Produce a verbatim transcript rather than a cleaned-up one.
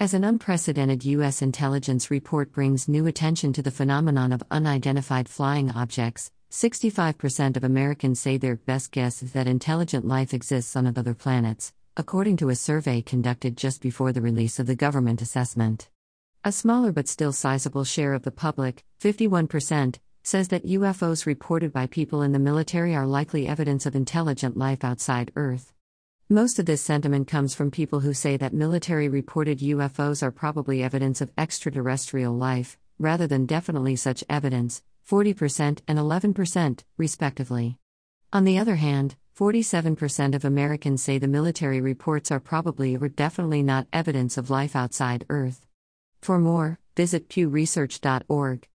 As an unprecedented U S intelligence report brings new attention to the phenomenon of unidentified flying objects, sixty-five percent of Americans say their best guess is that intelligent life exists on other planets, according to a survey conducted just before the release of the government assessment. A smaller but still sizable share of the public, fifty-one percent, says that U F Os reported by people in the military are likely evidence of intelligent life outside Earth. Most of this sentiment comes from people who say that military-reported U F Os are probably evidence of extraterrestrial life, rather than definitely such evidence, forty percent and eleven percent, respectively. On the other hand, forty-seven percent of Americans say the military reports are probably or definitely not evidence of life outside Earth. For more, visit pew research dot org.